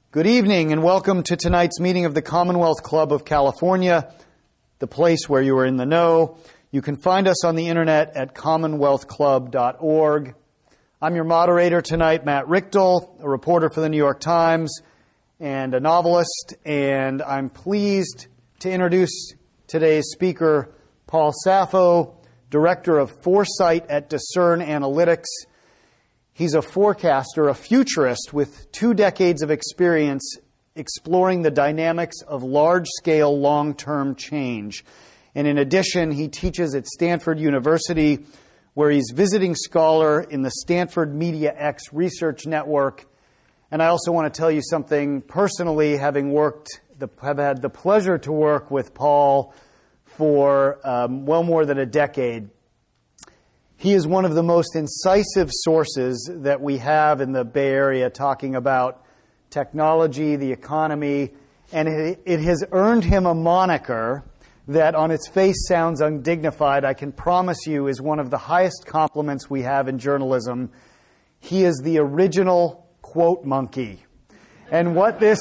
Good evening and welcome to tonight's meeting of the Commonwealth Club of California, the place where you are in the know. You can find us on the internet at commonwealthclub.org. I'm your moderator tonight, Matt Richtel, a reporter for the New York Times and a novelist, and I'm pleased to introduce today's speaker, Paul Saffo, Director of Foresight at Discern Analytics. He's a forecaster, a futurist with 2 decades of experience exploring the dynamics of large-scale long-term change. And in addition, he teaches at Stanford University, where he's visiting scholar in the Stanford MediaX Research Network. And I also want to tell you something personally, have had the pleasure to work with Paul for well more than a decade. He is one of the most incisive sources that we have in the Bay Area talking about technology, the economy, and it has earned him a moniker that on its face sounds undignified. I can promise you is one of the highest compliments we have in journalism. He is the original quote monkey. And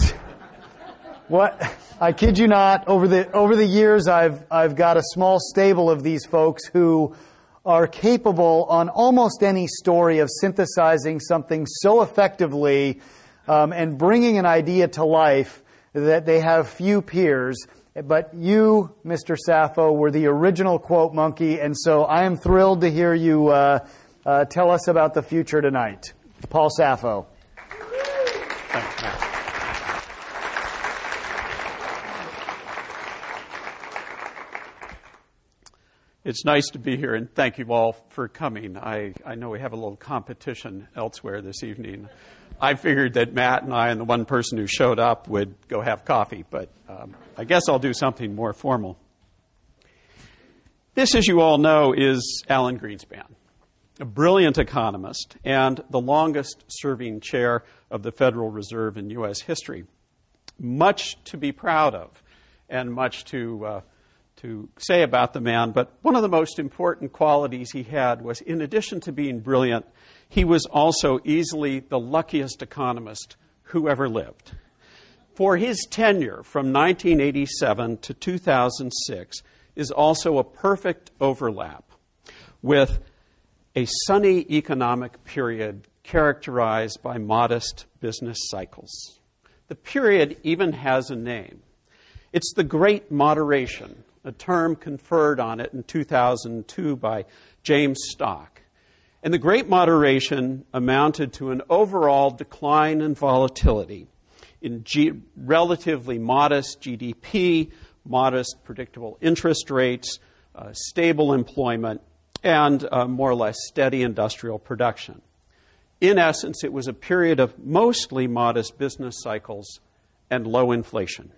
I kid you not, over the years I've got a small stable of these folks who are capable on almost any story of synthesizing something so effectively and bringing an idea to life that they have few peers. But you, Mr. Saffo, were the original quote monkey, and so I am thrilled to hear you tell us about the future tonight. Paul Saffo. Thanks, Matt. It's nice to be here, and thank you all for coming. I know we have a little competition elsewhere this evening. I figured that Matt and I and the one person who showed up would go have coffee, but I guess I'll do something more formal. This, as you all know, is Alan Greenspan, a brilliant economist and the longest-serving chair of the Federal Reserve in U.S. history. Much to be proud of and much to say about the man, but one of the most important qualities he had was, in addition to being brilliant, he was also easily the luckiest economist who ever lived. For his tenure from 1987 to 2006 is also a perfect overlap with a sunny economic period characterized by modest business cycles. The period even has a name. It's the Great Moderation, a term conferred on it in 2002 by James Stock. And the Great Moderation amounted to an overall decline in volatility in relatively modest GDP, modest predictable interest rates, stable employment, and more or less steady industrial production. In essence, it was a period of mostly modest business cycles and low inflation.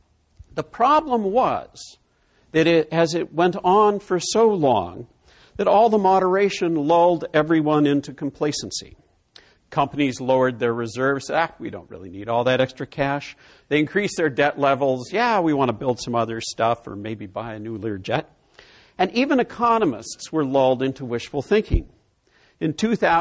The problem was that as it went on for so long, that all the moderation lulled everyone into complacency. Companies lowered their reserves. We don't really need all that extra cash. They increased their debt levels. We want to build some other stuff or maybe buy a new Learjet. And even economists were lulled into wishful thinking. In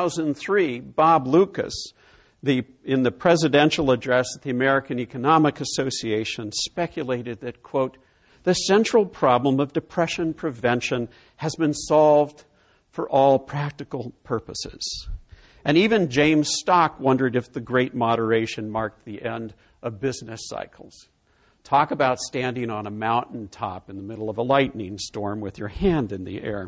2003, Bob Lucas, in the presidential address at the American Economic Association, speculated that, quote, the central problem of depression prevention has been solved for all practical purposes. And even James Stock wondered if the Great Moderation marked the end of business cycles. Talk about standing on a mountaintop in the middle of a lightning storm with your hand in the air.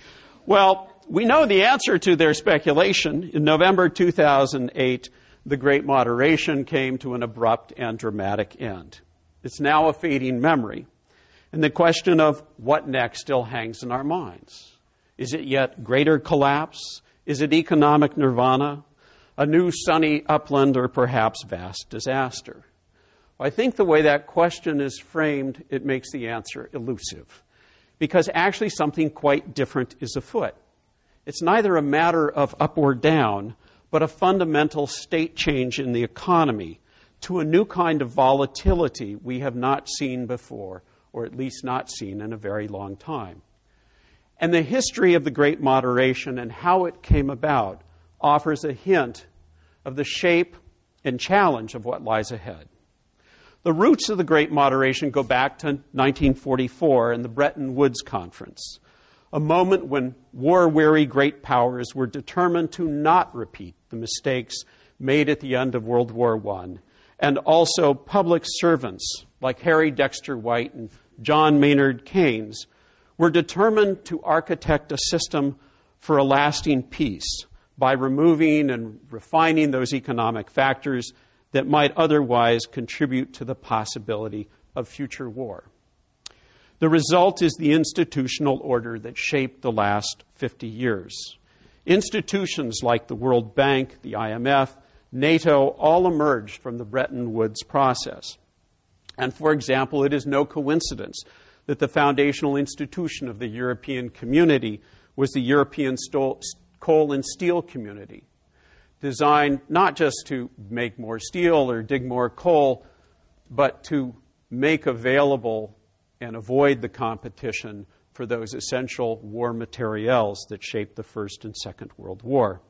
Well, we know the answer to their speculation. In November 2008, the Great Moderation came to an abrupt and dramatic end. It's now a fading memory. And the question of what next still hangs in our minds. Is it yet greater collapse? Is it economic nirvana? A new sunny upland or perhaps vast disaster? Well, I think the way that question is framed, it makes the answer elusive. Because actually something quite different is afoot. It's neither a matter of up or down, but a fundamental state change in the economy to a new kind of volatility we have not seen before, or at least not seen in a very long time. And the history of the Great Moderation and how it came about offers a hint of the shape and challenge of what lies ahead. The roots of the Great Moderation go back to 1944 and the Bretton Woods Conference, a moment when war-weary great powers were determined to not repeat the mistakes made at the end of World War I, and also public servants like Harry Dexter White and John Maynard Keynes were determined to architect a system for a lasting peace by removing and refining those economic factors that might otherwise contribute to the possibility of future war. The result is the institutional order that shaped the last 50 years. Institutions like the World Bank, the IMF, NATO all emerged from the Bretton Woods process. And for example, it is no coincidence that the foundational institution of the European community was the European Coal and Steel Community, designed not just to make more steel or dig more coal, but to make available and avoid the competition for those essential war materials that shaped the First and Second World War.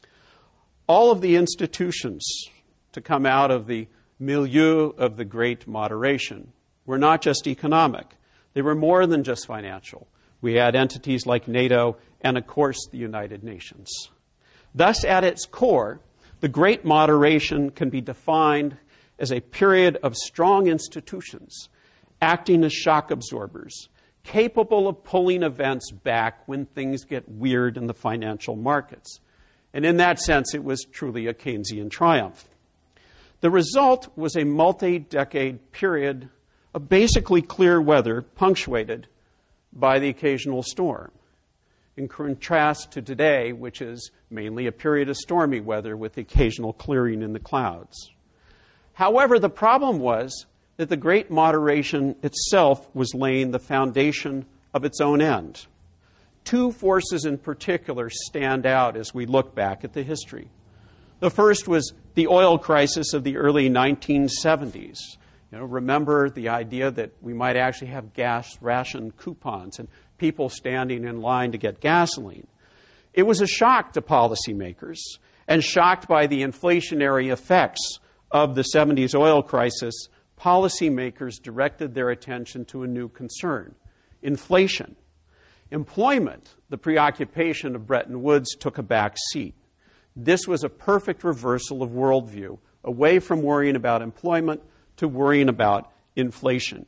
All of the institutions to come out of the milieu of the Great Moderation were not just economic. They were more than just financial. We had entities like NATO and, of course, the United Nations. Thus, at its core, the Great Moderation can be defined as a period of strong institutions acting as shock absorbers, capable of pulling events back when things get weird in the financial markets. And in that sense, it was truly a Keynesian triumph. The result was a multi-decade period of basically clear weather punctuated by the occasional storm, in contrast to today, which is mainly a period of stormy weather with the occasional clearing in the clouds. However, the problem was that the Great Moderation itself was laying the foundation of its own end. Two forces in particular stand out as we look back at the history. The first was the oil crisis of the early 1970s. Remember the idea that we might actually have gas ration coupons and people standing in line to get gasoline. It was a shock to policymakers, and shocked by the inflationary effects of the 70s oil crisis, policymakers directed their attention to a new concern: inflation. Employment, the preoccupation of Bretton Woods, took a back seat. This was a perfect reversal of worldview, away from worrying about employment to worrying about inflation.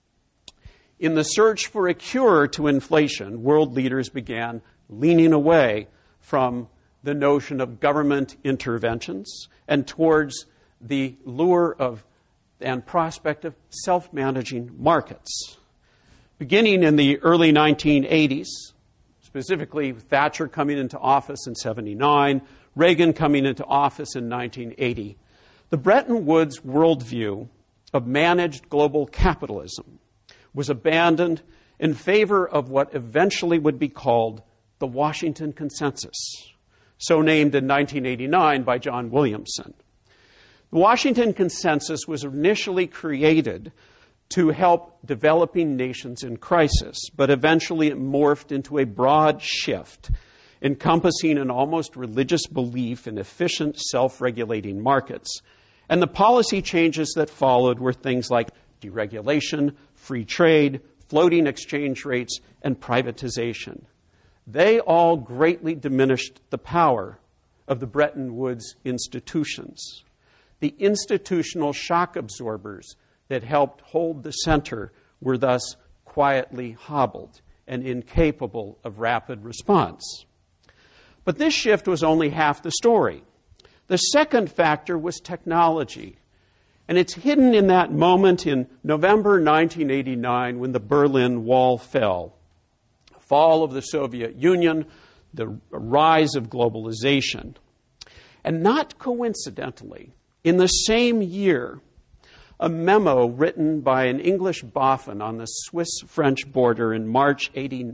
In the search for a cure to inflation, world leaders began leaning away from the notion of government interventions and towards the lure of and prospect of self-managing markets. Beginning in the early 1980s, specifically Thatcher coming into office in 1979, Reagan coming into office in 1980, the Bretton Woods worldview of managed global capitalism was abandoned in favor of what eventually would be called the Washington Consensus, so named in 1989 by John Williamson. The Washington Consensus was initially created to help developing nations in crisis, but eventually it morphed into a broad shift encompassing an almost religious belief in efficient, self-regulating markets. And the policy changes that followed were things like deregulation, free trade, floating exchange rates, and privatization. They all greatly diminished the power of the Bretton Woods institutions. The institutional shock absorbers that helped hold the center were thus quietly hobbled and incapable of rapid response. But this shift was only half the story. The second factor was technology. And it's hidden in that moment in November 1989 when the Berlin Wall fell. The fall of the Soviet Union, the rise of globalization. And not coincidentally, in the same year, a memo written by an English boffin on the Swiss-French border in March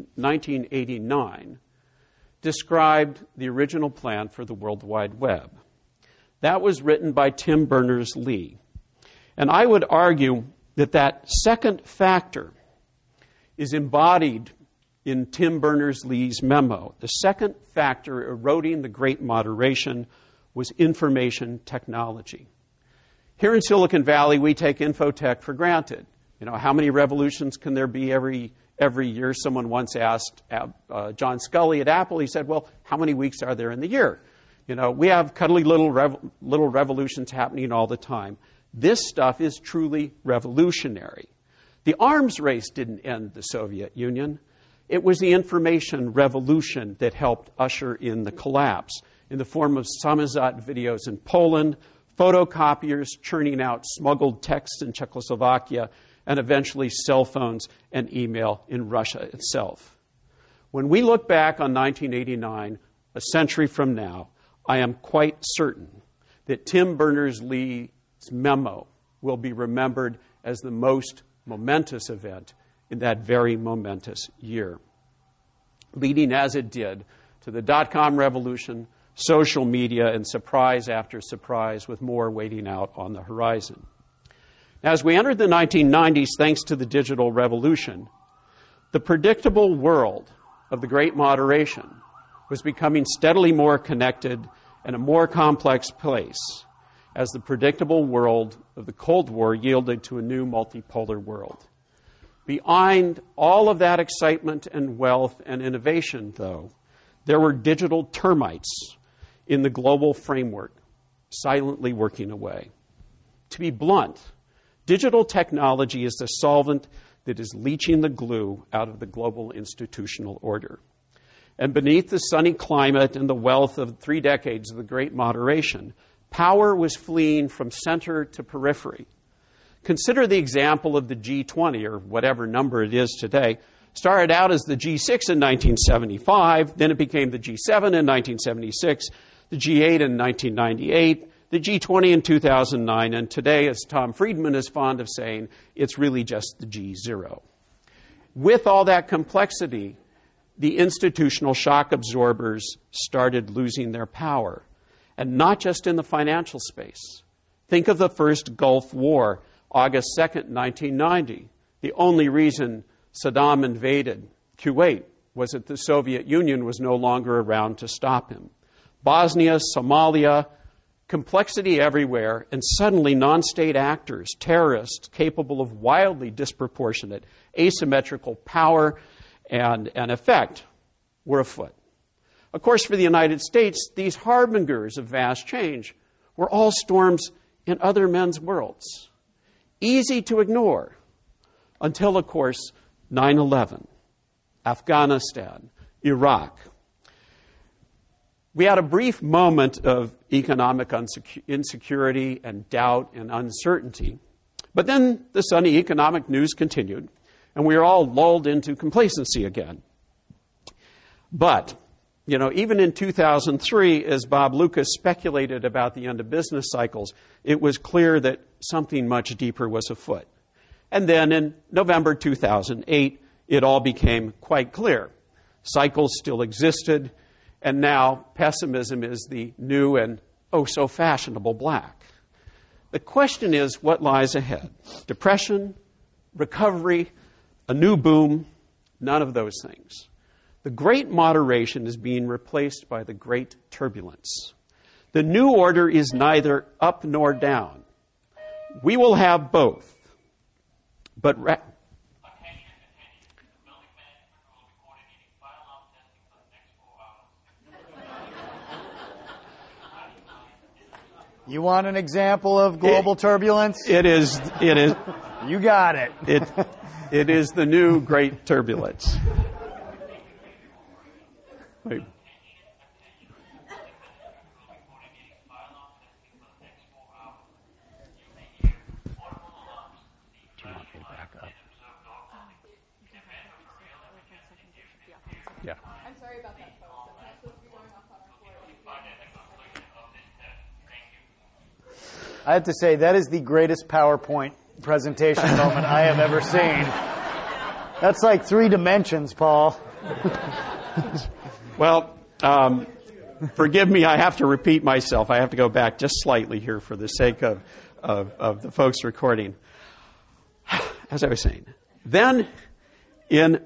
1989 described the original plan for the World Wide Web. That was written by Tim Berners-Lee. And I would argue that that second factor is embodied in Tim Berners-Lee's memo. The second factor eroding the Great Moderation was information technology. Here in Silicon Valley, we take infotech for granted. How many revolutions can there be every year? Someone once asked John Scully at Apple, he said, well, how many weeks are there in the year? We have cuddly little revolutions happening all the time. This stuff is truly revolutionary. The arms race didn't end the Soviet Union. It was the information revolution that helped usher in the collapse in the form of samizdat videos in Poland, photocopiers churning out smuggled texts in Czechoslovakia, and eventually cell phones and email in Russia itself. When we look back on 1989, a century from now, I am quite certain that Tim Berners-Lee's memo will be remembered as the most momentous event in that very momentous year, leading as it did to the dot-com revolution, social media, and surprise after surprise with more waiting out on the horizon. As we entered the 1990s, thanks to the digital revolution, the predictable world of the Great Moderation was becoming steadily more connected and a more complex place as the predictable world of the Cold War yielded to a new multipolar world. Behind all of that excitement and wealth and innovation, though, there were digital termites in the global framework, silently working away. To be blunt, digital technology is the solvent that is leaching the glue out of the global institutional order. And beneath the sunny climate and the wealth of 3 decades of the Great Moderation, power was fleeing from center to periphery. Consider the example of the G20, or whatever number it is today. Started out as the G6 in 1975, then it became the G7 in 1976, the G8 in 1998, the G20 in 2009, and today, as Tom Friedman is fond of saying, it's really just the G0. With all that complexity, the institutional shock absorbers started losing their power, and not just in the financial space. Think of the first Gulf War, August 2nd, 1990. The only reason Saddam invaded Kuwait was that the Soviet Union was no longer around to stop him. Bosnia, Somalia, complexity everywhere, and suddenly non-state actors, terrorists capable of wildly disproportionate asymmetrical power and effect were afoot. Of course, for the United States, these harbingers of vast change were all storms in other men's worlds. Easy to ignore until, of course, 9/11, Afghanistan, Iraq. We had a brief moment of economic insecurity and doubt and uncertainty. But then the sunny economic news continued, and we were all lulled into complacency again. But, even in 2003, as Bob Lucas speculated about the end of business cycles, it was clear that something much deeper was afoot. And then in November 2008, it all became quite clear. Cycles still existed, and now pessimism is the new and so fashionable black. The question is, what lies ahead? Depression, recovery, a new boom? None of those things. The Great Moderation is being replaced by the Great Turbulence. The new order is neither up nor down. We will have both. But you want an example of global turbulence? It is. You got it. It is the new Great Turbulence. Wait. Yeah. I'm sorry about that, folks. I'm not supposed to be going off on our floor. I have to say, that is the greatest PowerPoint presentation moment I have ever seen. That's like 3 dimensions, Paul. Well, forgive me, I have to repeat myself. I have to go back just slightly here for the sake of the folks recording. As I was saying, then in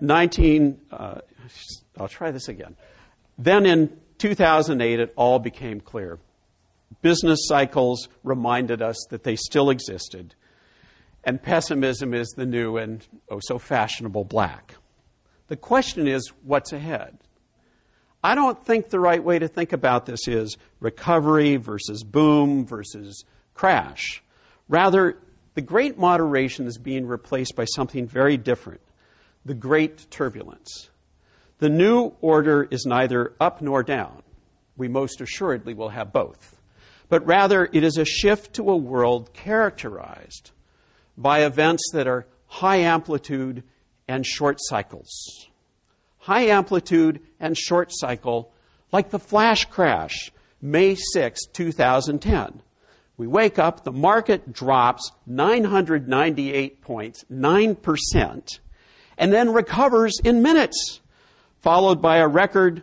I'll try this again. Then in 2008, it all became clear. Business cycles reminded us that they still existed. And pessimism is the new and so fashionable black. The question is, what's ahead? I don't think the right way to think about this is recovery versus boom versus crash. Rather, the great moderation is being replaced by something very different, the great turbulence. The new order is neither up nor down. We most assuredly will have both. But rather, it is a shift to a world characterized by events that are high amplitude and short cycles. High amplitude and short cycle, like the flash crash, May 6, 2010. We wake up, the market drops 998 points, 9%, and then recovers in minutes, followed by a record,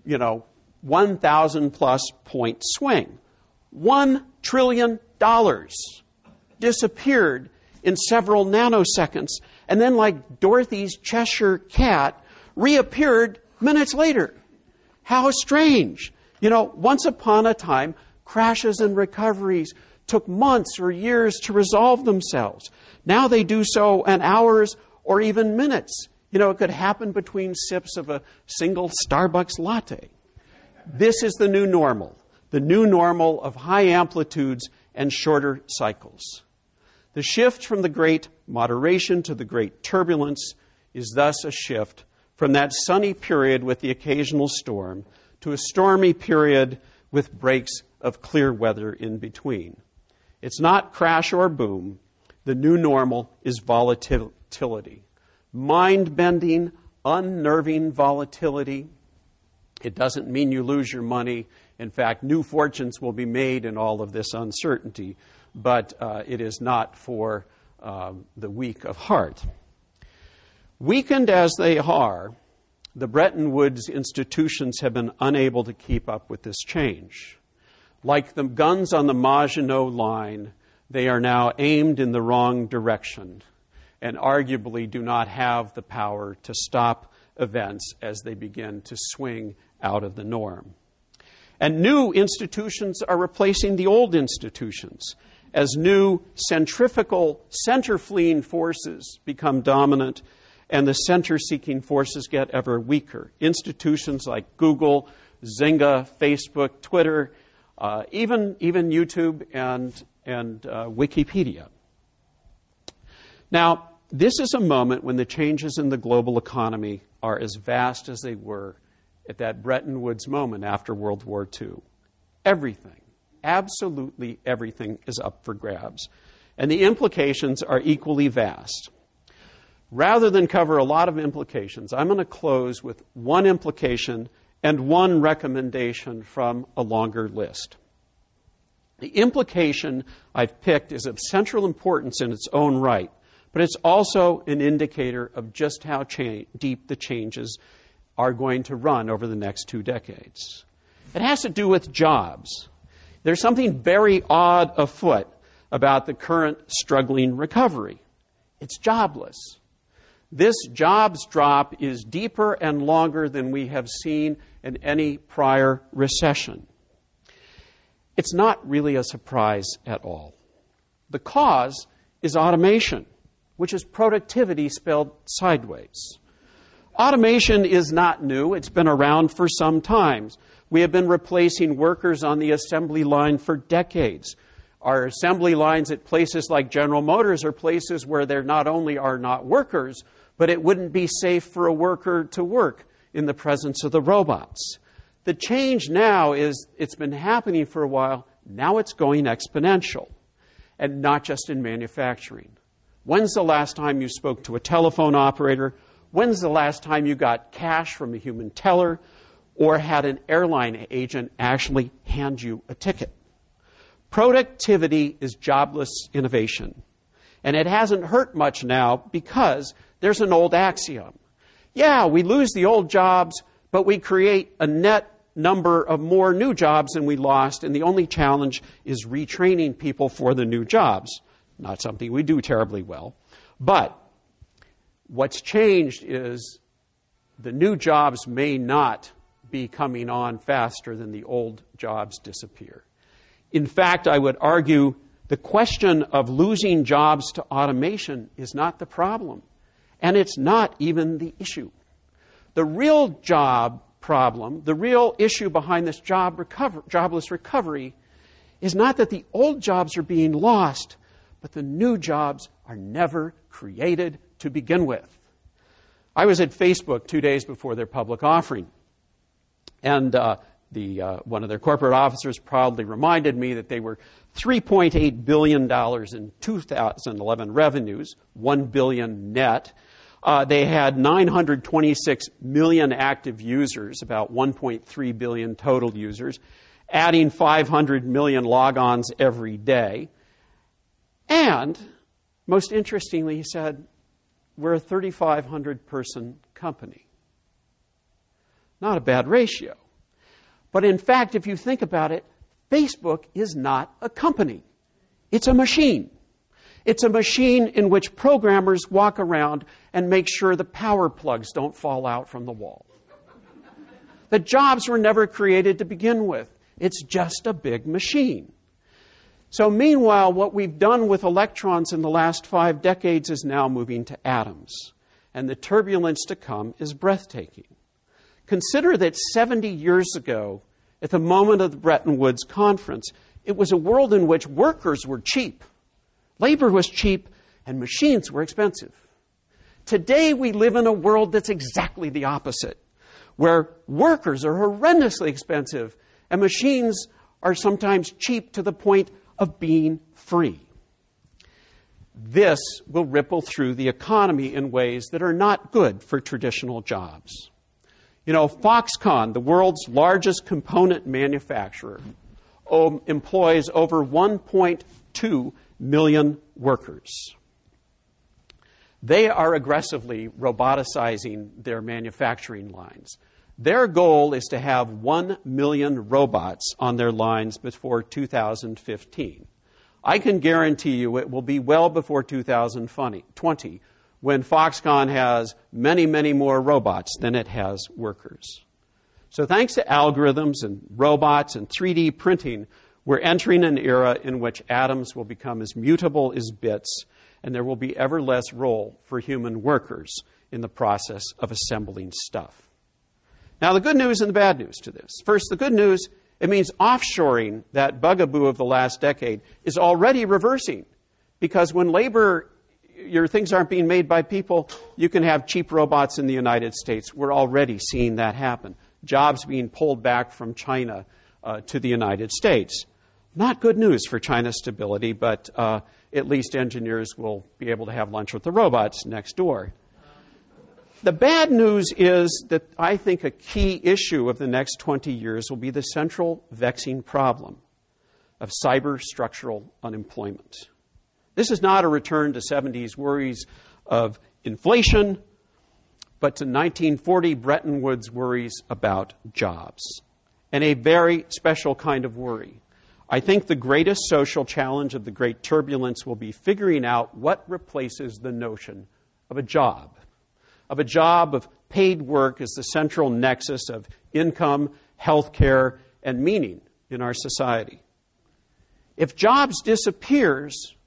1,000 plus point swing. $1 trillion disappeared in several nanoseconds, and then, like Dorothy's Cheshire cat, reappeared minutes later. How strange. Once upon a time, crashes and recoveries took months or years to resolve themselves. Now they do so in hours or even minutes. It could happen between sips of a single Starbucks latte. This is the new normal of high amplitudes and shorter cycles. The shift from the great moderation to the great turbulence is thus a shift from that sunny period with the occasional storm to a stormy period with breaks of clear weather in between. It's not crash or boom. The new normal is volatility. Mind-bending, unnerving volatility. It doesn't mean you lose your money. In fact, new fortunes will be made in all of this uncertainty, but it is not for the weak of heart. Weakened as they are, the Bretton Woods institutions have been unable to keep up with this change. Like the guns on the Maginot Line, they are now aimed in the wrong direction and arguably do not have the power to stop events as they begin to swing out of the norm. And new institutions are replacing the old institutions as new centrifugal, center-fleeing forces become dominant and the center-seeking forces get ever weaker. Institutions like Google, Zynga, Facebook, Twitter, even YouTube and Wikipedia. Now, this is a moment when the changes in the global economy are as vast as they were at that Bretton Woods moment after World War II. Everything, absolutely everything is up for grabs. And the implications are equally vast. Rather than cover a lot of implications, I'm going to close with one implication and one recommendation from a longer list. The implication I've picked is of central importance in its own right, but it's also an indicator of just how deep the changes are going to run over the next 2 decades. It has to do with jobs. There's something very odd afoot about the current struggling recovery. It's jobless. This jobs drop is deeper and longer than we have seen in any prior recession. It's not really a surprise at all. The cause is automation, which is productivity spelled sideways. Automation is not new. It's been around for some time. We have been replacing workers on the assembly line for decades. Our assembly lines at places like General Motors are places where there not only are not workers, but it wouldn't be safe for a worker to work in the presence of the robots. The change now is it's been happening for a while. Now it's going exponential, and not just in manufacturing. When's the last time you spoke to a telephone operator? When's the last time you got cash from a human teller or had an airline agent actually hand you a ticket? Productivity is jobless innovation. And it hasn't hurt much now because there's an old axiom. Yeah, we lose the old jobs, but we create a net number of more new jobs than we lost, and the only challenge is retraining people for the new jobs. Not something we do terribly well. But what's changed is the new jobs may not be coming on faster than the old jobs disappear. In fact, I would argue the question of losing jobs to automation is not the problem, and it's not even the issue. The real job problem, the real issue behind this jobless recovery is not that the old jobs are being lost, but the new jobs are never created to begin with. I was at Facebook 2 days before their public offering, and one of their corporate officers proudly reminded me that they were $3.8 billion in 2011 revenues, $1 billion net. They had 926 million active users, about 1.3 billion total users, adding 500 million logons every day. And, most interestingly, he said, we're a 3,500-person company. Not a bad ratio. But in fact, if you think about it, Facebook is not a company. It's a machine. It's a machine in which programmers walk around and make sure the power plugs don't fall out from the wall. The jobs were never created to begin with. It's just a big machine. So meanwhile, what we've done with electrons in the last 5 decades is now moving to atoms. And the turbulence to come is breathtaking. Consider that 70 years ago, at the moment of the Bretton Woods Conference, it was a world in which workers were cheap, labor was cheap, and machines were expensive. Today, we live in a world that's exactly the opposite, where workers are horrendously expensive and machines are sometimes cheap to the point of being free. This will ripple through the economy in ways that are not good for traditional jobs. You know, Foxconn, the world's largest component manufacturer, employs over 1.2 million workers. They are aggressively roboticizing their manufacturing lines. Their goal is to have 1 million robots on their lines before 2015. I can guarantee you it will be well before 2020 when Foxconn has many, many more robots than it has workers. So thanks to algorithms and robots and 3D printing, we're entering an era in which atoms will become as mutable as bits, and there will be ever less role for human workers in the process of assembling stuff. Now, the good news and the bad news to this. First, the good news, it means offshoring, that bugaboo of the last decade, is already reversing. Because when your things aren't being made by people, you can have cheap robots in the United States. We're already seeing that happen. Jobs being pulled back from China to the United States. Not good news for China's stability, but at least engineers will be able to have lunch with the robots next door. The bad news is that I think a key issue of the next 20 years will be the central vexing problem of cyber-structural unemployment. This is not a return to 70s worries of inflation, but to 1940 Bretton Woods worries about jobs, and a very special kind of worry. I think the greatest social challenge of the great turbulence will be figuring out what replaces the notion of a job of paid work as the central nexus of income, health care, and meaning in our society. If jobs disappear,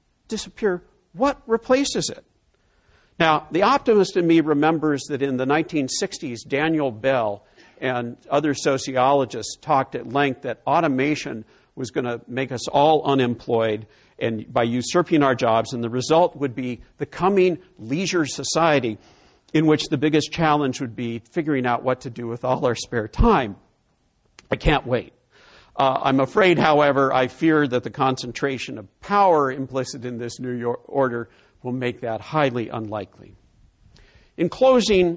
what replaces it? Now, the optimist in me remembers that in the 1960s, Daniel Bell and other sociologists talked at length that automation was going to make us all unemployed and by usurping our jobs, and the result would be the coming leisure society in which the biggest challenge would be figuring out what to do with all our spare time. I can't wait. I'm afraid, however, I fear that the concentration of power implicit in this new order will make that highly unlikely. In closing,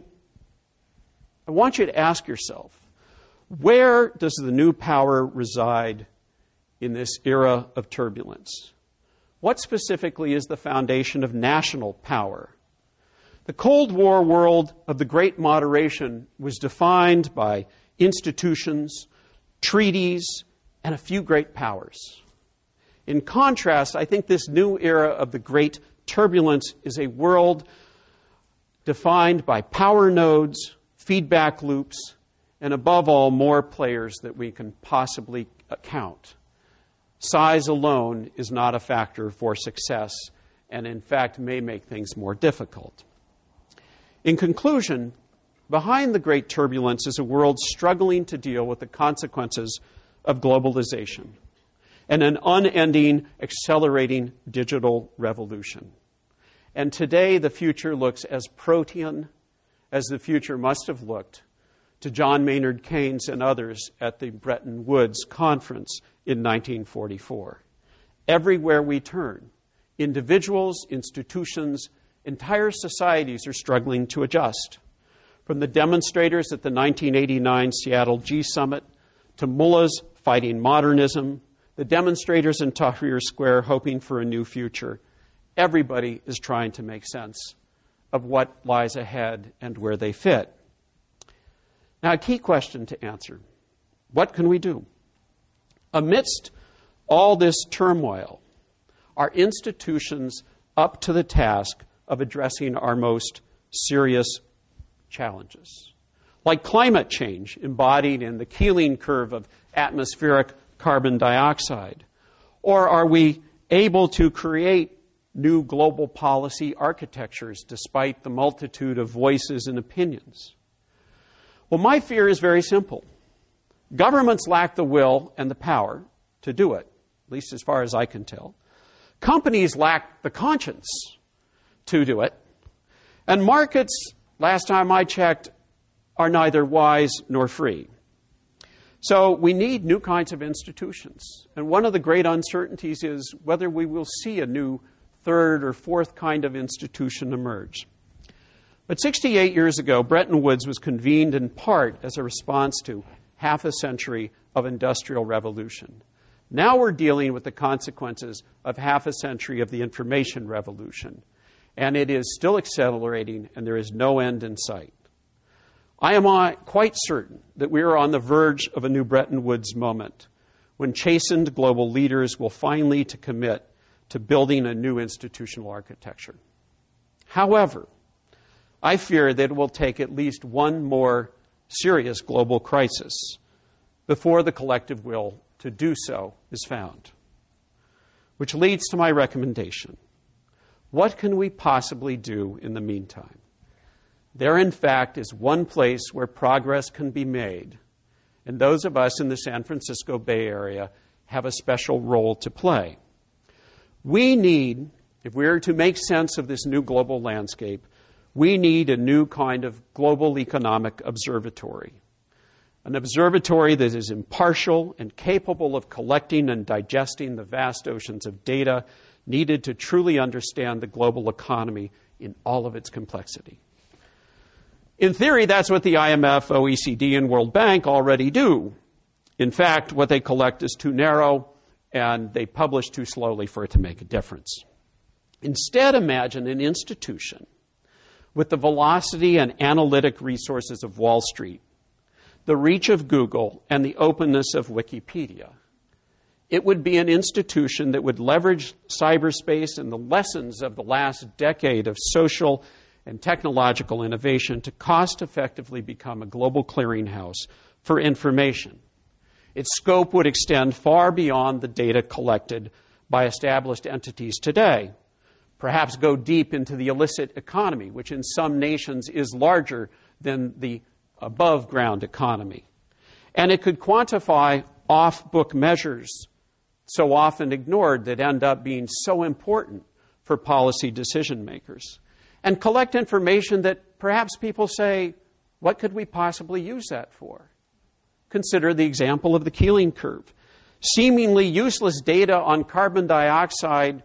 I want you to ask yourself, where does the new power reside in this era of turbulence? What specifically is the foundation of national power? The Cold War world of the Great Moderation was defined by institutions, treaties, and a few great powers. In contrast, I think this new era of the Great Turbulence is a world defined by power nodes, feedback loops, and above all, more players that we can possibly count. size alone is not a factor for success and, in fact, may make things more difficult. In conclusion, behind the great turbulence is a world struggling to deal with the consequences of globalization and an unending, accelerating digital revolution. And today, the future looks as protean as the future must have looked to John Maynard Keynes and others at the Bretton Woods Conference in 1944. Everywhere we turn, individuals, institutions, entire societies are struggling to adjust. From the demonstrators at the 1989 Seattle G-Summit to mullahs fighting modernism, the demonstrators in Tahrir Square hoping for a new future, everybody is trying to make sense of what lies ahead and where they fit. Now, a key question to answer. What can we do? Amidst all this turmoil, are institutions up to the task of addressing our most serious challenges? Like climate change embodied in the Keeling curve of atmospheric carbon dioxide? Or are we able to create new global policy architectures despite the multitude of voices and opinions? Well, my fear is very simple. Governments lack the will and the power to do it, at least as far as I can tell. Companies lack the conscience to do it. And markets, last time I checked, are neither wise nor free. So we need new kinds of institutions. And one of the great uncertainties is whether we will see a new third or fourth kind of institution emerge. But 68 years ago, Bretton Woods was convened in part as a response to half a century of industrial revolution. Now we're dealing with the consequences of half a century of the information revolution. And it is still accelerating, and there is no end in sight. I am quite certain that we are on the verge of a new Bretton Woods moment when chastened global leaders will finally to commit to building a new institutional architecture. However, I fear that it will take at least one more serious global crisis before the collective will to do so is found. Which leads to my recommendation. What can we possibly do in the meantime? There, in fact, is one place where progress can be made, and those of us in the San Francisco Bay Area have a special role to play. We need, if we are to make sense of this new global landscape, we need a new kind of global economic observatory. An observatory that is impartial and capable of collecting and digesting the vast oceans of data needed to truly understand the global economy in all of its complexity. In theory, that's what the IMF, OECD, and World Bank already do. In fact, what they collect is too narrow, and they publish too slowly for it to make a difference. Instead, imagine an institution with the velocity and analytic resources of Wall Street, the reach of Google, and the openness of Wikipedia. It would be an institution that would leverage cyberspace and the lessons of the last decade of social and technological innovation to cost-effectively become a global clearinghouse for information. Its scope would extend far beyond the data collected by established entities today, perhaps go deep into the illicit economy, which in some nations is larger than the above-ground economy. And it could quantify off-book measures so often ignored that end up being so important for policy decision makers, and collect information that perhaps people say, what could we possibly use that for? Consider the example of the Keeling curve. Seemingly useless data on carbon dioxide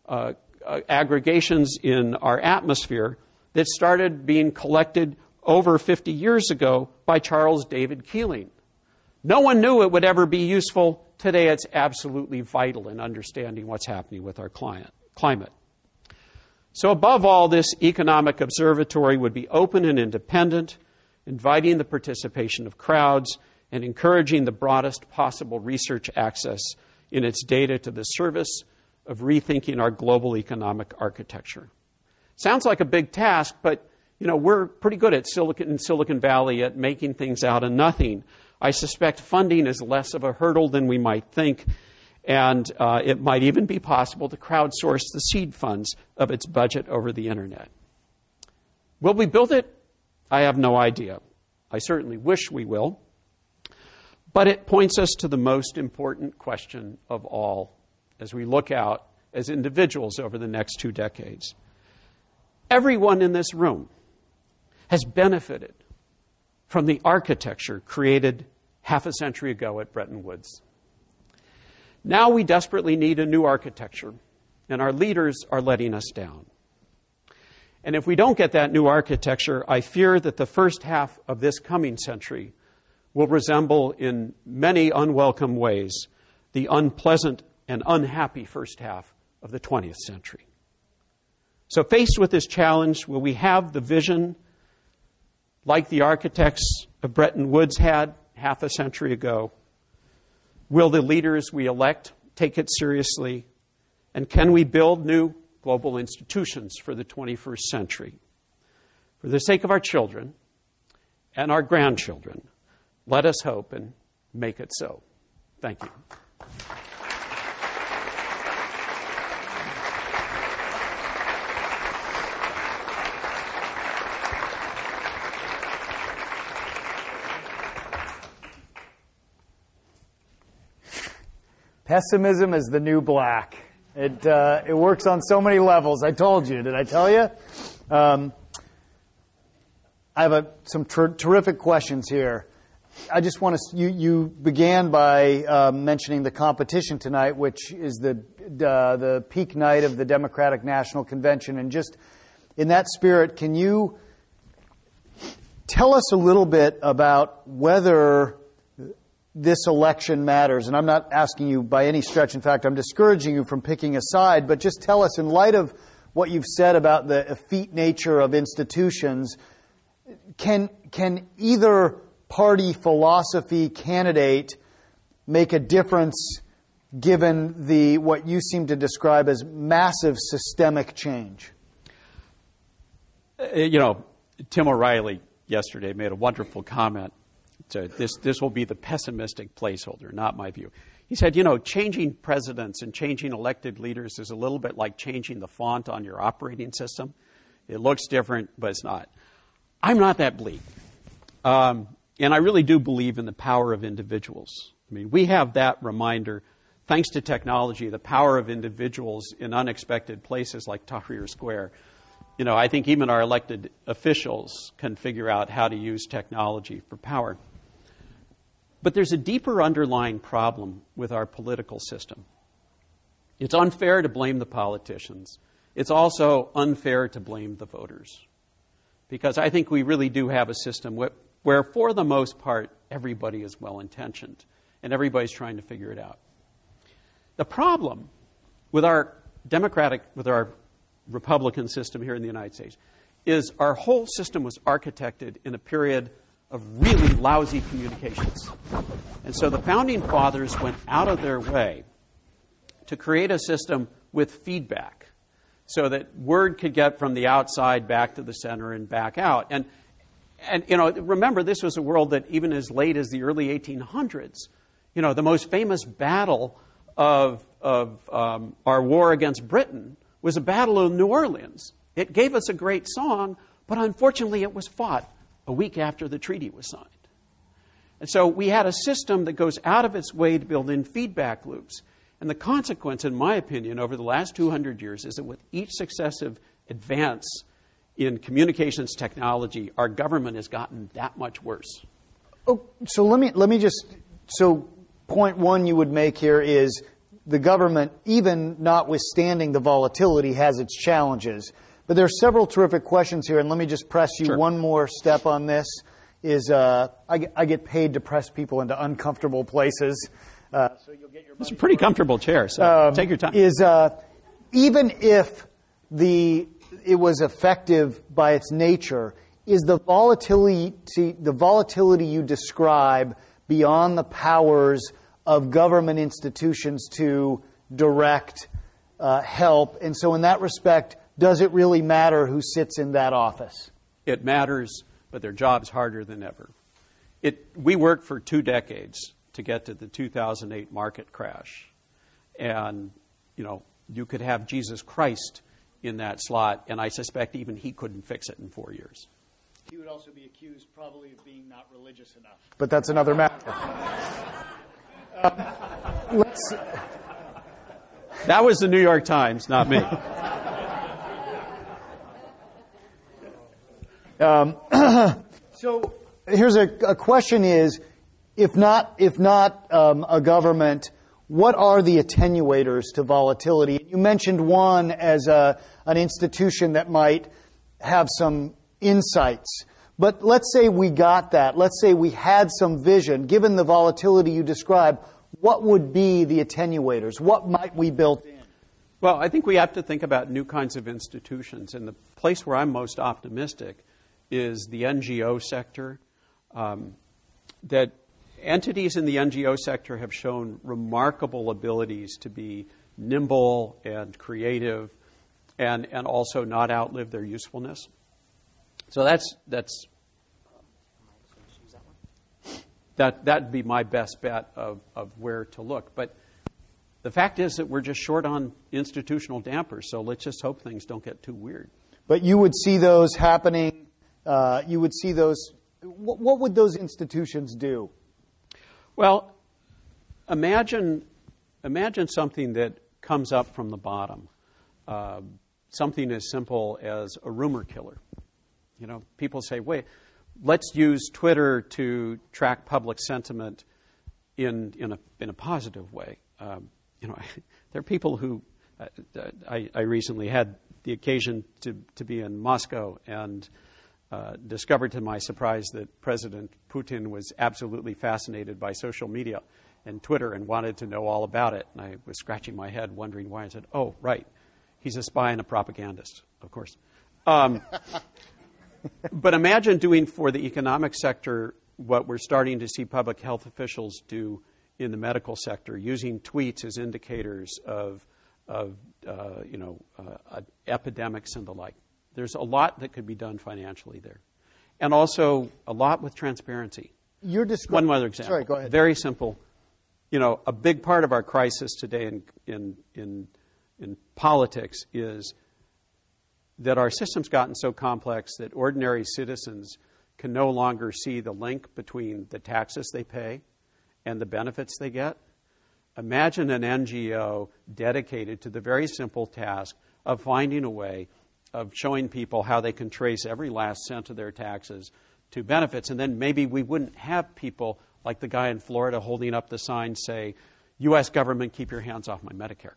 aggregations in our atmosphere that started being collected over 50 years ago by Charles David Keeling. No one knew it would ever be useful. Today it's absolutely vital in understanding what's happening with our climate. So above all, this economic observatory would be open and independent, inviting the participation of crowds and encouraging the broadest possible research access in its data to the service of rethinking our global economic architecture. Sounds like a big task, but we're pretty good at Silicon Valley at making things out of nothing. I suspect funding is less of a hurdle than we might think, And it might even be possible to crowdsource the seed funds of its budget over the internet. Will we build it? I have no idea. I certainly wish we will. But it points us to the most important question of all as we look out as individuals over the next 2 decades. Everyone in this room has benefited from the architecture created half a century ago at Bretton Woods. Now we desperately need a new architecture, and our leaders are letting us down. And if we don't get that new architecture, I fear that the first half of this coming century will resemble in many unwelcome ways the unpleasant and unhappy first half of the 20th century. So faced with this challenge, will we have the vision like the architects of Bretton Woods had half a century ago? Will the leaders we elect take it seriously? And can we build new global institutions for the 21st century? For the sake of our children and our grandchildren, let us hope and make it so. Thank you. Pessimism is the new black. It works on so many levels. I told you. Did I tell you? I have some terrific questions here. I just want to. You began by mentioning the competition tonight, which is the peak night of the Democratic National Convention, and just in that spirit, can you tell us a little bit about whether this election matters? And I'm not asking you by any stretch. In fact, I'm discouraging you from picking a side. But just tell us, in light of what you've said about the effete nature of institutions, can either party philosophy candidate make a difference given what you seem to describe as massive systemic change? Tim O'Reilly yesterday made a wonderful comment. So this will be the pessimistic placeholder, not my view. He said, changing presidents and changing elected leaders is a little bit like changing the font on your operating system. It looks different, but it's not. I'm not that bleak. And I really do believe in the power of individuals. I mean, we have that reminder, thanks to technology, the power of individuals in unexpected places like Tahrir Square. I think even our elected officials can figure out how to use technology for power. But there's a deeper underlying problem with our political system. It's unfair to blame the politicians. It's also unfair to blame the voters. Because I think we really do have a system where for the most part, everybody is well-intentioned and everybody's trying to figure it out. The problem with our Republican system here in the United States is our whole system was architected in a period of really lousy communications. And so the Founding Fathers went out of their way to create a system with feedback so that word could get from the outside back to the center and back out. And remember, this was a world that even as late as the early 1800s, the most famous battle of our war against Britain was a battle of New Orleans. It gave us a great song, but unfortunately it was fought a week after the treaty was signed. And so we had a system that goes out of its way to build in feedback loops. And the consequence, in my opinion, over the last 200 years is that with each successive advance in communications technology, our government has gotten that much worse. Oh, so let me just, so point one you would make here is the government, even notwithstanding the volatility, has its challenges. But there are several terrific questions here, and let me just press you Sure. one more step on this. I get paid to press people into uncomfortable places. So you'll get your It's a pretty comfortable chair, so take your time. Even if it was effective by its nature, is the volatility you describe beyond the powers of government institutions to direct help? And so in that respect, does it really matter who sits in that office? It matters, but their job's harder than ever. We worked for 2 decades to get to the 2008 market crash. And, you could have Jesus Christ in that slot, and I suspect even he couldn't fix it in 4 years. He would also be accused probably of being not religious enough. But that's another matter. That was the New York Times, not me. So here's a question is, if not a government, what are the attenuators to volatility? You mentioned one as an institution that might have some insights. But let's say we got that. Let's say we had some vision. Given the volatility you described, what would be the attenuators? What might we build in? Well, I think we have to think about new kinds of institutions. And the place where I'm most optimistic is the NGO sector. That entities in the NGO sector have shown remarkable abilities to be nimble and creative and also not outlive their usefulness. So that'd be my best bet of where to look. But the fact is that we're just short on institutional dampers, so let's just hope things don't get too weird. But you would see those happening. You would see those. What would those institutions do? Well, imagine something that comes up from the bottom. Something as simple as a rumor killer. People say, wait, let's use Twitter to track public sentiment in a positive way. There are people who I recently had the occasion to be in Moscow and discovered to my surprise that President Putin was absolutely fascinated by social media and Twitter and wanted to know all about it. And I was scratching my head wondering why. I said, oh, right. He's a spy and a propagandist, of course. But imagine doing for the economic sector what we're starting to see public health officials do in the medical sector, using tweets as indicators of epidemics and the like. There's a lot that could be done financially there. And also a lot with transparency. One other example. Sorry, go ahead. Very simple. A big part of our crisis today in politics is that our system's gotten so complex that ordinary citizens can no longer see the link between the taxes they pay and the benefits they get. Imagine an NGO dedicated to the very simple task of finding a way of showing people how they can trace every last cent of their taxes to benefits. And then maybe we wouldn't have people like the guy in Florida holding up the sign say, U.S. government, keep your hands off my Medicare.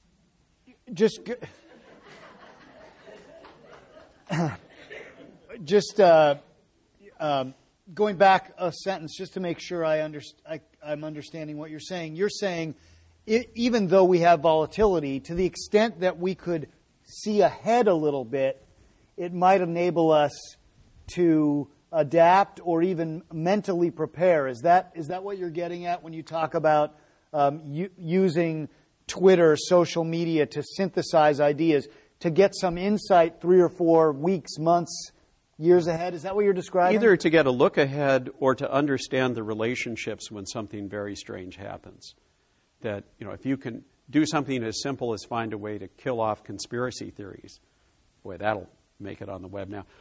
Going back a sentence, just to make sure I'm understanding what you're saying. You're saying, even though we have volatility, to the extent that we could see ahead a little bit, it might enable us to adapt or even mentally prepare. Is that what you're getting at when you talk about using Twitter, social media to synthesize ideas, to get some insight 3 or 4 weeks, months, years ahead? Is that what you're describing? Either to get a look ahead or to understand the relationships when something very strange happens. That, if you can do something as simple as find a way to kill off conspiracy theories, boy, that'll make it on the web now.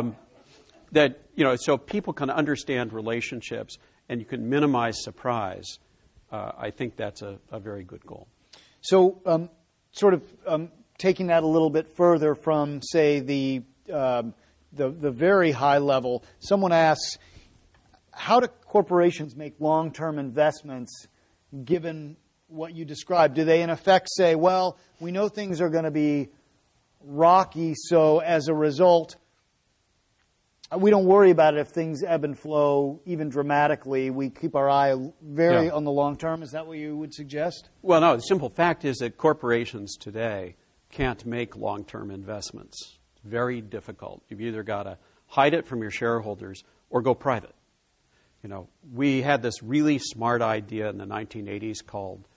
So people can understand relationships and you can minimize surprise. I think that's a very good goal. So, taking that a little bit further from, say, the very high level, someone asks, how do corporations make long-term investments given what you described? Do they, in effect, say, well, we know things are going to be rocky, so as a result, we don't worry about it if things ebb and flow even dramatically. We keep our eye very on the long term. Is that what you would suggest? Well, no. The simple fact is that corporations today can't make long-term investments. It's very difficult. You've either got to hide it from your shareholders or go private. We had this really smart idea in the 1980s called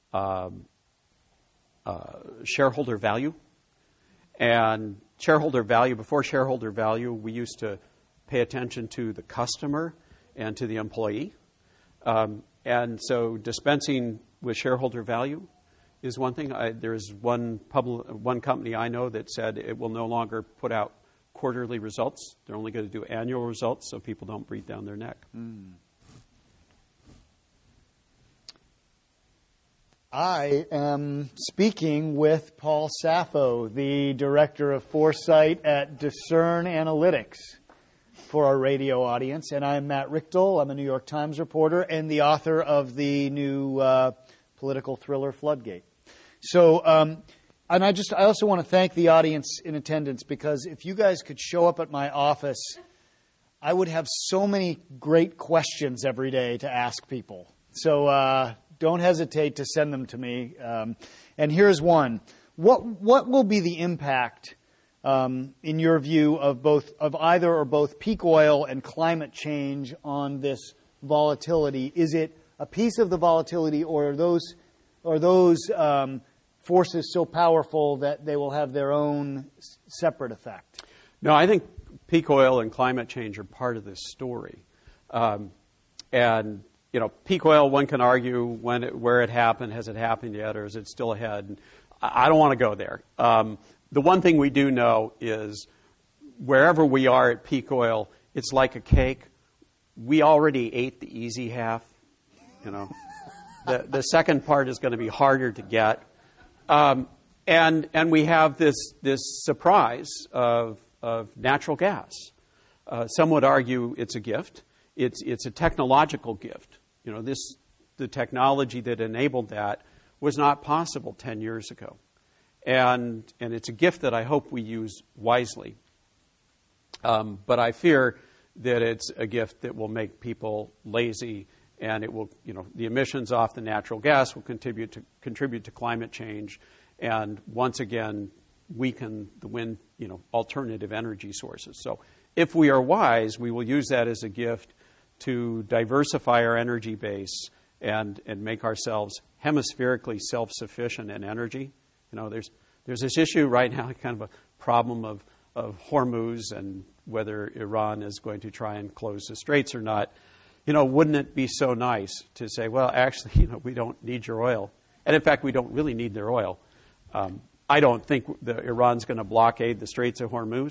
shareholder value. And shareholder value, before shareholder value, we used to pay attention to the customer and to the employee. And so dispensing with shareholder value is one thing. There is one company I know that said it will no longer put out quarterly results. They're only going to do annual results so people don't breathe down their neck. I am speaking with Paul Saffo, the Director of Foresight at Discern Analytics, for our radio audience. And I'm Matt Richtel. I'm a New York Times reporter and the author of the new political thriller Floodgate. So, and I also want to thank the audience in attendance, because if you guys could show up at my office, I would have so many great questions every day to ask people. So don't hesitate to send them to me. And here's one: what will be the impact, in your view, of either or both peak oil and climate change on this volatility? Is it a piece of the volatility, or are those forces so powerful that they will have their own separate effect? No, I think peak oil and climate change are part of this story. And, you know, peak oil, one can argue where it happened. Has it happened yet, or is it still ahead? I don't want to go there. The one thing we do know is wherever we are at peak oil, it's like a cake. We already ate the easy half. You know, the second part is going to be harder to get. And we have this surprise of natural gas. Some would argue it's a gift. It's a technological gift. You know, the technology that enabled that was not possible 10 years ago. And it's a gift that I hope we use wisely. But I fear that it's a gift that will make people lazy, and it will, you know, the emissions off the natural gas will contribute to climate change, and once again weaken the wind, you know, alternative energy sources. So if we are wise, we will use that as a gift to diversify our energy base and make ourselves hemispherically self-sufficient in energy. You know, there's this issue right now, kind of a problem of Hormuz and whether Iran is going to try and close the straits or not. You know, wouldn't it be so nice to say, well, actually, you know, we don't need your oil. And in fact, we don't really need their oil. I don't think Iran's going to blockade the Straits of Hormuz.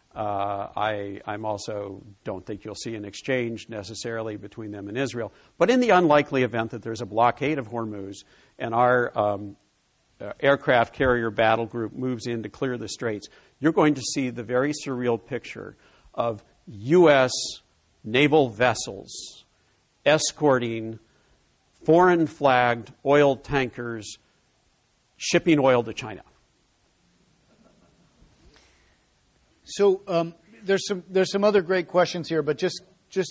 I'm also don't think you'll see an exchange necessarily between them and Israel. But in the unlikely event that there's a blockade of Hormuz and our aircraft carrier battle group moves in to clear the straits, you're going to see the very surreal picture of U.S. naval vessels escorting foreign-flagged oil tankers shipping oil to China. So there's some other great questions here, but just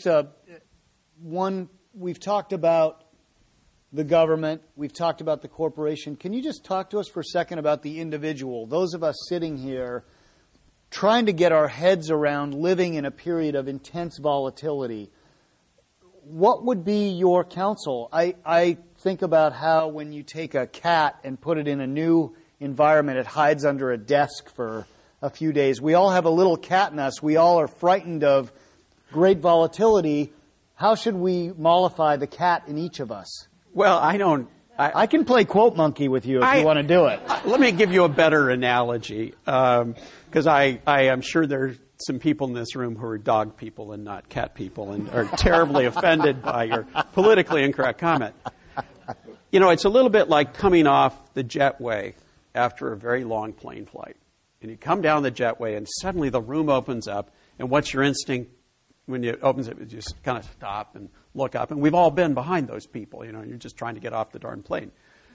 one. We've talked about the government. We've talked about the corporation. Can you just talk to us for a second about the individual? Those of us sitting here trying to get our heads around living in a period of intense volatility. What would be your counsel? I think about how when you take a cat and put it in a new environment, it hides under a desk for a few days. We all have a little cat in us. We all are frightened of great volatility. How should we mollify the cat in each of us? Well, I can play quote monkey with you if you want to do it. Let me give you a better analogy, because I am sure there's some people in this room who are dog people and not cat people and are terribly offended by your politically incorrect comment. You know, it's a little bit like coming off the jetway after a very long plane flight. And you come down the jetway and suddenly the room opens up, and what's your instinct when it opens it? You just kind of stop and look up. And we've all been behind those people, you know, you're just trying to get off the darn plane.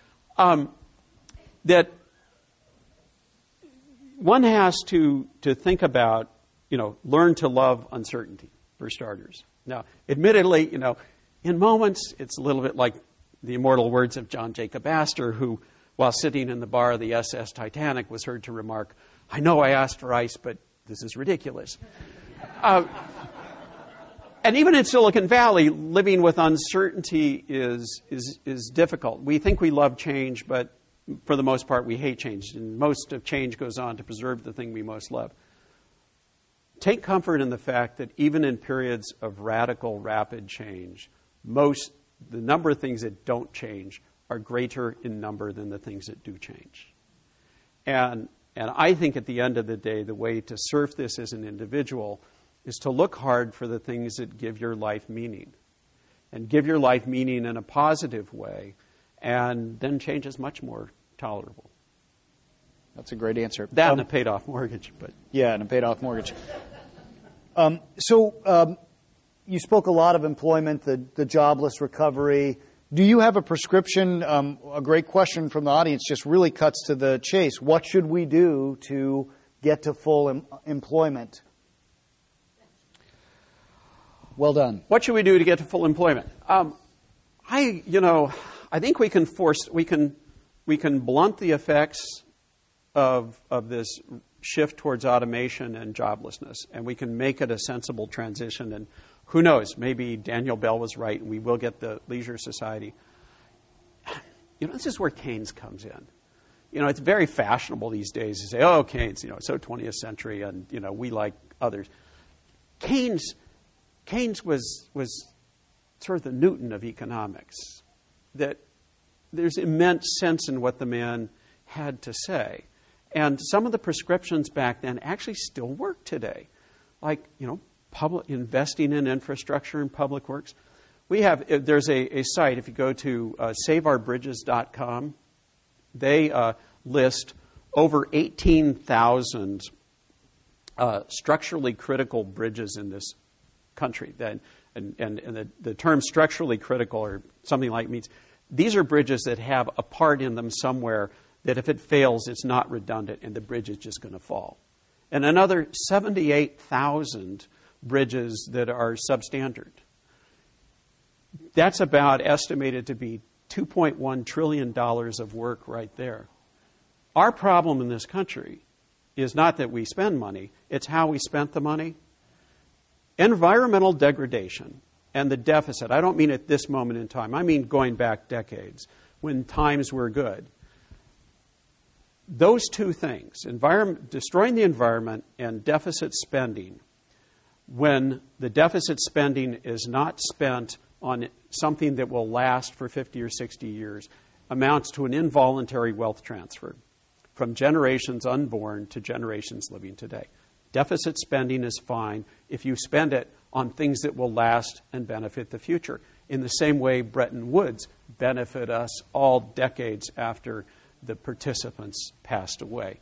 That one has to think about, you know, learn to love uncertainty, for starters. Now, admittedly, you know, in moments, it's a little bit like the immortal words of John Jacob Astor, who, while sitting in the bar of the SS Titanic, was heard to remark, "I know I asked for ice, but this is ridiculous." And even in Silicon Valley, living with uncertainty is difficult. We think we love change, but for the most part, we hate change. And most of change goes on to preserve the thing we most love. Take comfort in the fact that even in periods of radical, rapid change, the number of things that don't change are greater in number than the things that do change. And I think at the end of the day, the way to surf this as an individual is to look hard for the things that give your life meaning. And give your life meaning in a positive way, and then change is much more tolerable. That's a great answer. That and a paid-off mortgage. But yeah, and a paid-off mortgage. You spoke a lot of employment, the jobless recovery. Do you have a prescription? A great question from the audience, just really cuts to the chase. What should we do to get to full employment? Well done. What should we do to get to full employment? I think we can blunt the effects of this shift towards automation and joblessness, and we can make it a sensible transition. And who knows? Maybe Daniel Bell was right, and we will get the Leisure Society. This is where Keynes comes in. It's very fashionable these days to say, "Oh, Keynes, it's so 20th century, and we like others." Keynes was sort of the Newton of economics, that there's immense sense in what the man had to say. And some of the prescriptions back then actually still work today, like, public investing in infrastructure and public works. There's a site, if you go to saveourbridges.com, they list over 18,000 structurally critical bridges in this country. And the term structurally critical or something like means these are bridges that have a part in them somewhere that if it fails, it's not redundant and the bridge is just going to fall. And another 78,000 bridges that are substandard. That's about estimated to be $2.1 trillion of work right there. Our problem in this country is not that we spend money, it's how we spent the money. Environmental degradation and the deficit, I don't mean at this moment in time, I mean going back decades, when times were good. Those two things, destroying the environment and deficit spending, when the deficit spending is not spent on something that will last for 50 or 60 years, amounts to an involuntary wealth transfer from generations unborn to generations living today. Deficit spending is fine if you spend it on things that will last and benefit the future. In the same way Bretton Woods benefit us all decades after the participants passed away.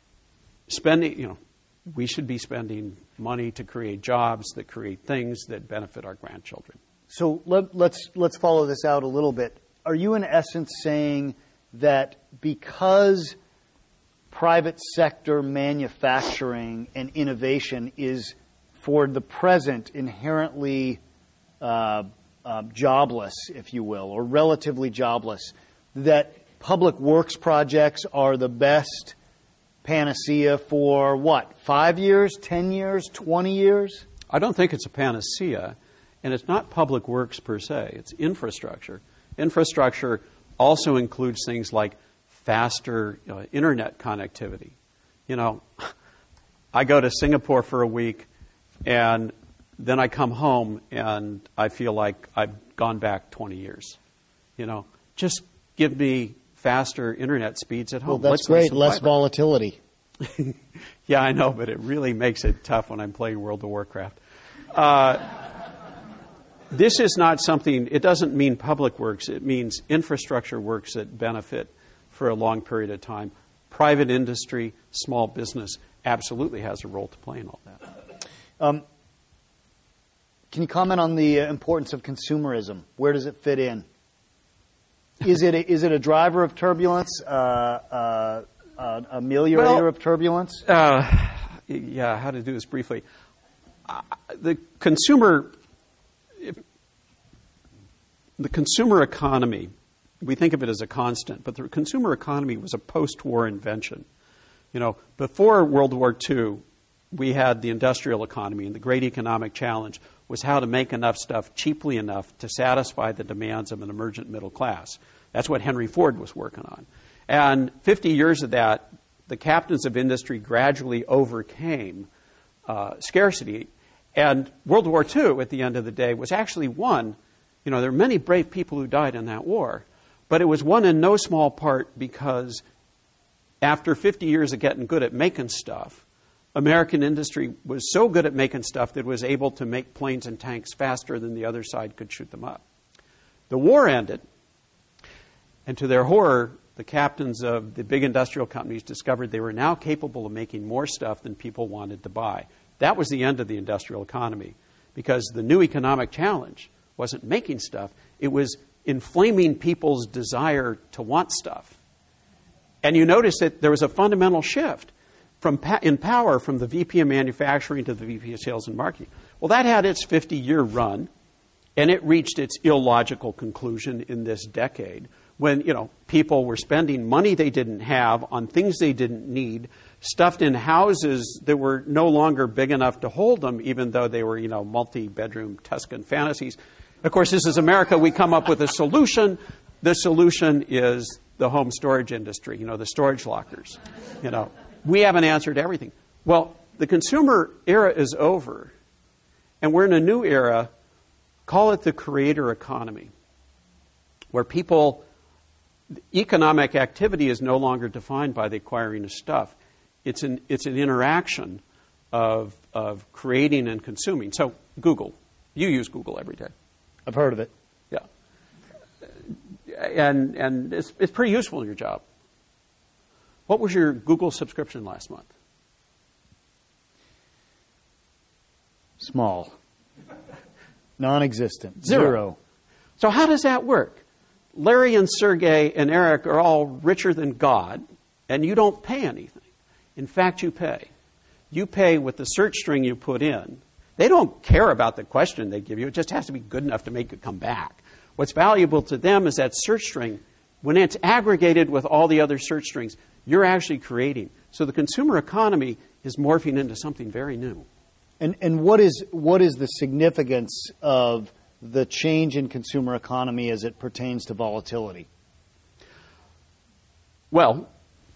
We should be spending money to create jobs that create things that benefit our grandchildren. So let's follow this out a little bit. Are you in essence saying that because private sector manufacturing and innovation is, for the present, inherently jobless, if you will, or relatively jobless, that public works projects are the best panacea for what, 5 years, 10 years, 20 years? I don't think it's a panacea, and it's not public works per se. It's infrastructure. Infrastructure also includes things like faster internet connectivity. I go to Singapore for a week, and then I come home, and I feel like I've gone back 20 years. Just give me faster internet speeds at home. Well, that's great. Less volatility. Yeah, I know, but it really makes it tough when I'm playing World of Warcraft. This is not something, it doesn't mean public works. It means infrastructure works that benefit for a long period of time. Private industry, small business absolutely has a role to play in all that. Can you comment on the importance of consumerism? Where does it fit in? Is it a driver of turbulence, ameliorator of turbulence? Yeah, how to do this briefly. The consumer economy, we think of it as a constant, but the consumer economy was a post-war invention. Before World War II, we had the industrial economy, and the great economic challenge was how to make enough stuff cheaply enough to satisfy the demands of an emergent middle class. That's what Henry Ford was working on. And 50 years of that, the captains of industry gradually overcame scarcity. And World War II, at the end of the day, was actually won. There are many brave people who died in that war. But it was won in no small part because after 50 years of getting good at making stuff, American industry was so good at making stuff that it was able to make planes and tanks faster than the other side could shoot them up. The war ended, and to their horror, the captains of the big industrial companies discovered they were now capable of making more stuff than people wanted to buy. That was the end of the industrial economy, because the new economic challenge wasn't making stuff, it was inflaming people's desire to want stuff. And you notice that there was a fundamental shift in power from the VP of manufacturing to the VP of sales and marketing. Well, that had its 50-year run, and it reached its illogical conclusion in this decade when, people were spending money they didn't have on things they didn't need, stuffed in houses that were no longer big enough to hold them, even though they were, multi-bedroom Tuscan fantasies. Of course, this is America. We come up with a solution. The solution is the home storage industry, the storage lockers. We haven't answered everything. Well, the consumer era is over, and we're in a new era. Call it the creator economy, where economic activity is no longer defined by the acquiring of stuff. It's an interaction of creating and consuming. So Google, you use Google every day. I've heard of it. Yeah, and it's pretty useful in your job. What was your Google subscription last month? Small. Non-existent. Zero. So how does that work? Larry and Sergey and Eric are all richer than God, and you don't pay anything. In fact, you pay. You pay with the search string you put in. They don't care about the question they give you. It just has to be good enough to make it come back. What's valuable to them is that search string. When it's aggregated with all the other search strings, you're actually creating. So the consumer economy is morphing into something very new. And what is the significance of the change in consumer economy as it pertains to volatility? Well,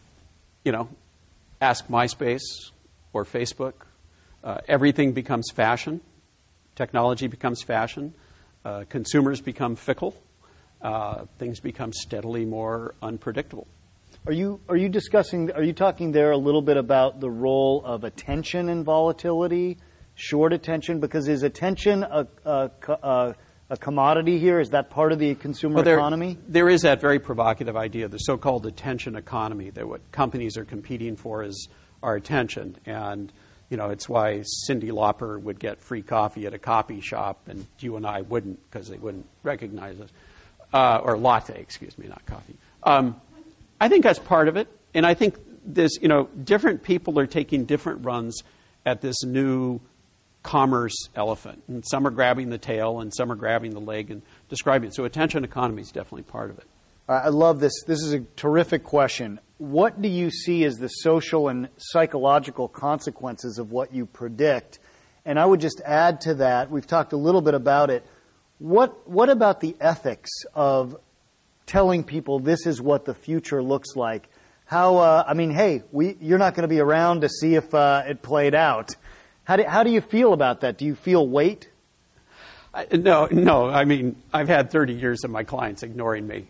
ask MySpace or Facebook. Everything becomes fashion. Technology becomes fashion. Consumers become fickle. Things become steadily more unpredictable. Are you talking there a little bit about the role of attention in volatility, short attention? Because is attention a commodity here? Is that part of the consumer economy? There is that very provocative idea, the so-called attention economy, that what companies are competing for is our attention. And, it's why Cyndi Lauper would get free coffee at a coffee shop and you and I wouldn't, because they wouldn't recognize us. Or latte, excuse me, not coffee. I think that's part of it. And I think this, different people are taking different runs at this new commerce elephant. And some are grabbing the tail and some are grabbing the leg and describing it. So attention economy is definitely part of it. I love this. This is a terrific question. What do you see as the social and psychological consequences of what you predict? And I would just add to that, we've talked a little bit about it. What about the ethics of telling people this is what the future looks like? How? You're not going to be around to see if it played out. How do you feel about that? Do you feel weight? No. I mean, I've had 30 years of my clients ignoring me.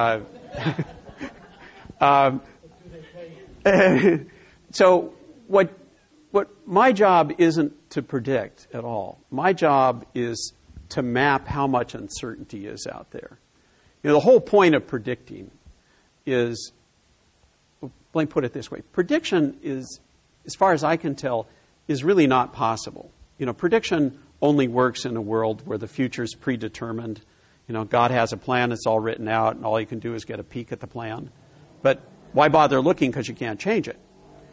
So what my job isn't to predict at all. My job is to map how much uncertainty is out there. The whole point of predicting is, let me put it this way. Prediction is, as far as I can tell, is really not possible. Prediction only works in a world where the future is predetermined. God has a plan, it's all written out, and all you can do is get a peek at the plan. But why bother looking, because you can't change it?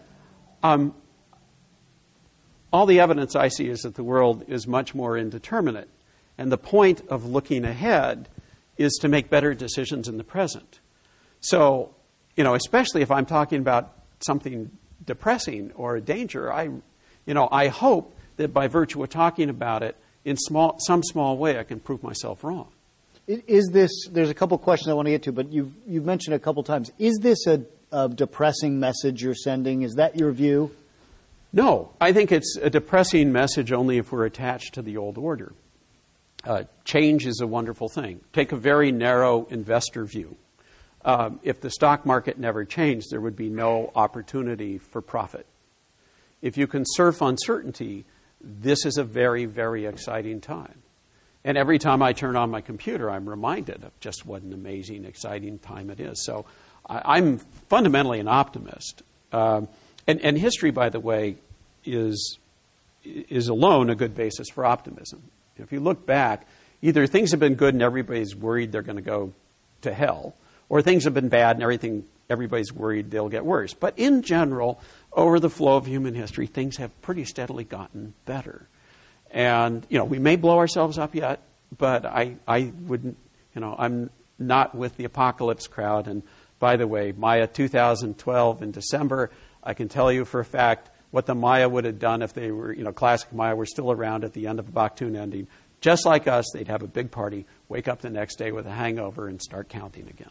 All the evidence I see is that the world is much more indeterminate. And the point of looking ahead is to make better decisions in the present. So, especially if I'm talking about something depressing or a danger, I hope that by virtue of talking about it in some small way, I can prove myself wrong. There's a couple questions I want to get to, but you've mentioned a couple times. Is this a depressing message you're sending? Is that your view? No, I think it's a depressing message only if we're attached to the old order. Change is a wonderful thing. Take a very narrow investor view. If the stock market never changed, there would be no opportunity for profit. If you can surf uncertainty, this is a very, very exciting time. And every time I turn on my computer, I'm reminded of just what an amazing, exciting time it is. So I'm fundamentally an optimist. And history, by the way, is alone a good basis for optimism. If you look back, either things have been good and everybody's worried they're going to go to hell, or things have been bad and everybody's worried they'll get worse. But in general, over the flow of human history, things have pretty steadily gotten better. And, we may blow ourselves up yet, but I wouldn't, I'm not with the apocalypse crowd. And by the way, Maya 2012 in December, I can tell you for a fact what the Maya would have done if they were, classic Maya were still around at the end of the Baktun ending. Just like us, they'd have a big party, wake up the next day with a hangover, and start counting again.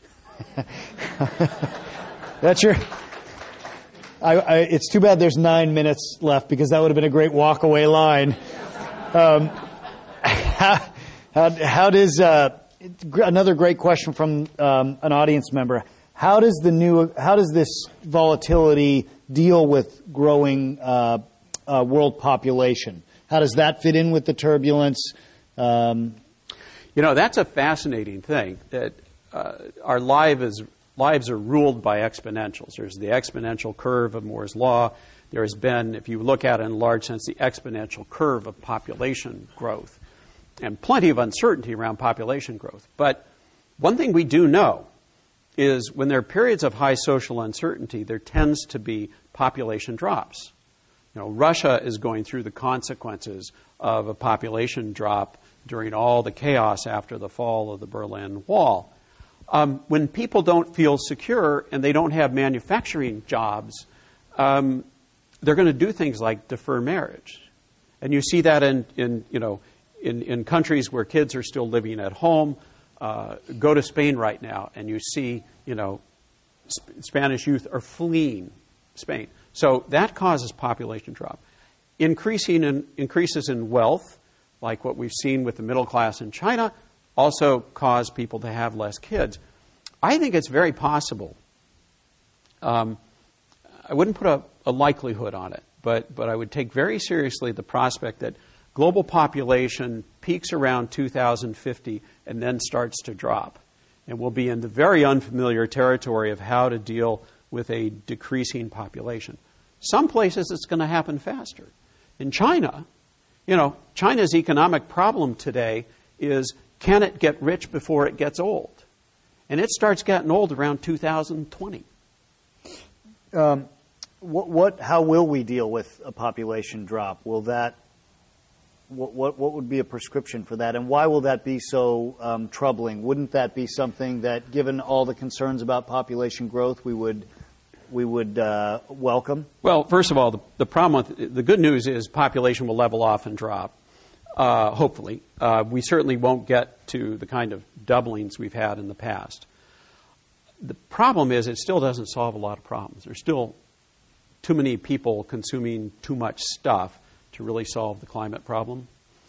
That's your... it's too bad there's 9 minutes left, because that would have been a great walk-away line. How does... another great question from an audience member. How does this volatility deal with growing world population? How does that fit in with the turbulence? That's a fascinating thing, that our lives are ruled by exponentials. There's the exponential curve of Moore's law. There has been, if you look at it in a large sense, the exponential curve of population growth, and plenty of uncertainty around population growth. But one thing we do know is when there are periods of high social uncertainty, there tends to be population drops. Russia is going through the consequences of a population drop during all the chaos after the fall of the Berlin Wall. When people don't feel secure and they don't have manufacturing jobs, they're going to do things like defer marriage. And you see that in countries where kids are still living at home. Go to Spain right now, and you see, Spanish youth are fleeing Spain. So that causes population drop. Increases in wealth, like what we've seen with the middle class in China, also cause people to have less kids. I think it's very possible. I wouldn't put a likelihood on it, but I would take very seriously the prospect that global population peaks around 2050 and then starts to drop. And we'll be in the very unfamiliar territory of how to deal with a decreasing population. Some places it's going to happen faster. In China, China's economic problem today is, can it get rich before it gets old? And it starts getting old around 2020. How will we deal with a population drop? Will that... What would be a prescription for that, and why will that be so troubling? Wouldn't that be something that, given all the concerns about population growth, we would welcome? Well, first of all, the good news is population will level off and drop. Hopefully, we certainly won't get to the kind of doublings we've had in the past. The problem is it still doesn't solve a lot of problems. There's still too many people consuming too much stuff to really solve the climate problem.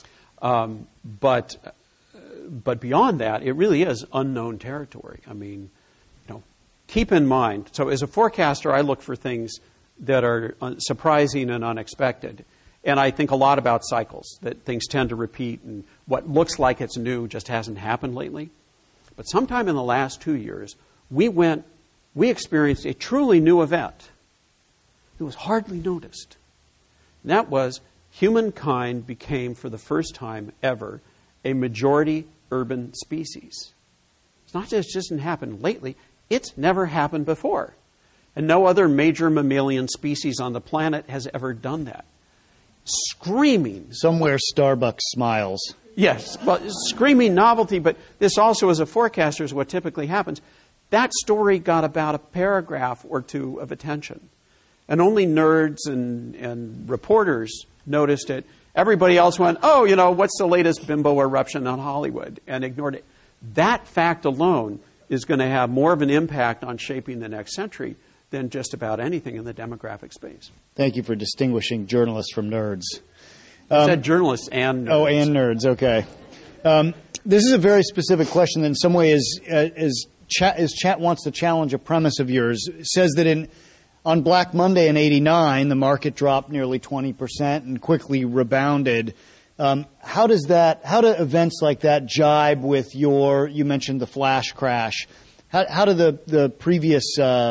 But beyond that, it really is unknown territory. I mean, keep in mind, so as a forecaster, I look for things that are surprising and unexpected. And I think a lot about cycles, that things tend to repeat, and what looks like it's new just hasn't happened lately. But sometime in the last 2 years, we experienced a truly new event. It was hardly noticed. And that was humankind became, for the first time ever, a majority urban species. It's not just it hasn't happened lately, it's never happened before. And no other major mammalian species on the planet has ever done that. Screaming. Somewhere Starbucks smiles. Yes, well, screaming novelty, but this also, as a forecaster, is what typically happens. That story got about a paragraph or two of attention. And only nerds and reporters noticed it. Everybody else went, what's the latest bimbo eruption on Hollywood? And ignored it. That fact alone is going to have more of an impact on shaping the next century than just about anything in the demographic space. Thank you for distinguishing journalists from nerds. I said journalists and nerds. Oh, and nerds, okay. This is a very specific question that in some way is wants to challenge a premise of yours. It says that on Black Monday in '89, the market dropped nearly 20% and quickly rebounded. How do events like that jibe with you mentioned the flash crash? How do the previous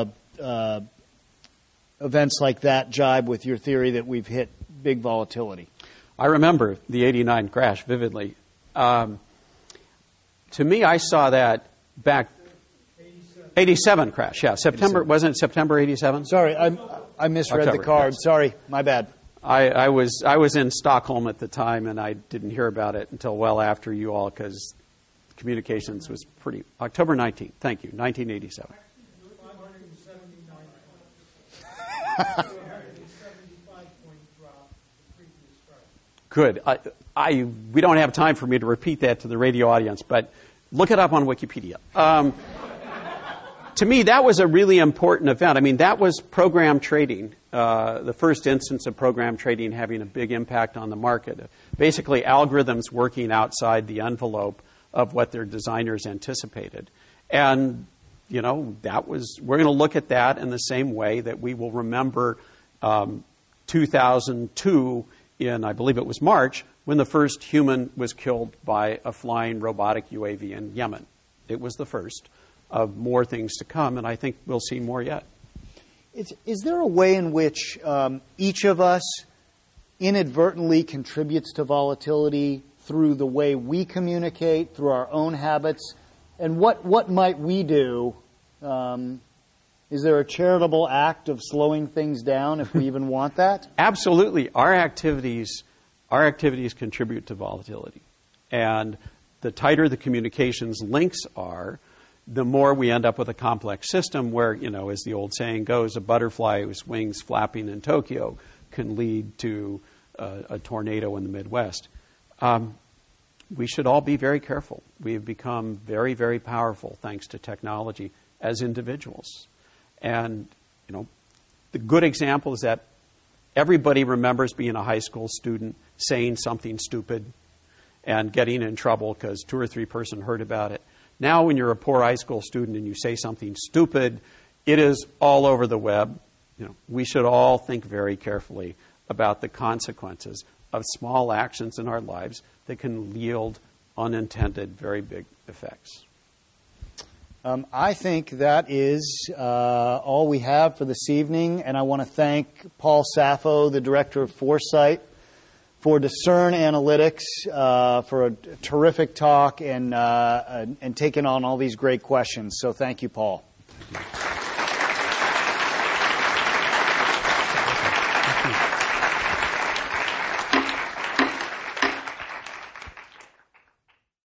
events like that jibe with your theory that we've hit big volatility? I remember the '89 crash vividly. To me, I saw that back 87 crash. Yeah, September. 87. Wasn't it September '87? Sorry, I misread October, the card. yes. Sorry, my bad. I was in Stockholm at the time, and I didn't hear about it until well after you all, because communications was pretty. October 19th. Thank you, 1987. Good. We don't have time for me to repeat that to the radio audience, but look it up on Wikipedia. To me, that was a really important event. I mean, that was program trading, the first instance of program trading having a big impact on the market. Basically, algorithms working outside the envelope of what their designers anticipated. And, we're going to look at that in the same way that we will remember 2002 in, I believe it was March, when the first human was killed by a flying robotic UAV in Yemen. It was the first of more things to come, and I think we'll see more yet. Is there a way in which each of us inadvertently contributes to volatility through the way we communicate, through our own habits? And what might we do? Is there a charitable act of slowing things down if we even want that? Absolutely. Our activities contribute to volatility. And the tighter the communications links are, the more we end up with a complex system where, as the old saying goes, a butterfly whose wings flapping in Tokyo can lead to a tornado in the Midwest. We should all be very careful. We have become very, very powerful thanks to technology as individuals. And, the good example is that everybody remembers being a high school student, saying something stupid and getting in trouble because 2 or 3 person heard about it. Now, when you're a poor high school student and you say something stupid, it is all over the web. We should all think very carefully about the consequences of small actions in our lives that can yield unintended, very big effects. I think that is all we have for this evening, and I want to thank Paul Saffo, the Director of Foresight, for Discern Analytics, for a terrific talk and taking on all these great questions. So thank you, Paul.